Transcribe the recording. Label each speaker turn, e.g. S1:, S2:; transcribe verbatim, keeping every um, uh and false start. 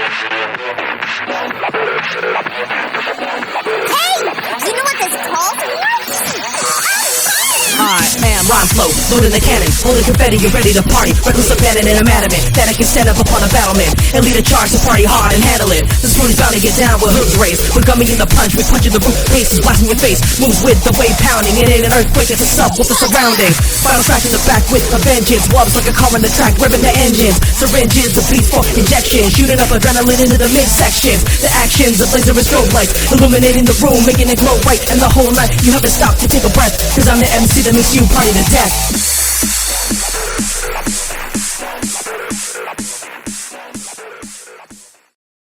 S1: You know what this called?
S2: I am Rhyme Flow, loading the cannon, holding confetti, you're ready to party. Reckless abandon and I'm adamant that I can stand up upon a battlement and lead a charge to party hard and handle it. The spoon's bound to get down with hoods raised. We're gumming in the punch, we're punching the roof, faces blasting your face. Moves with the wave pounding, it ain't an earthquake, it's a sub with the surroundings. Final track in the back with a vengeance, wobbles like a car on the track, revving the engines. Syringes, the beats for injection, shooting up adrenaline into the midsections. The actions of laser and strobe lights, illuminating the room, making it glow right. And the whole night you haven't stopped to take a breath, cause I'm the M C that makes you party to death.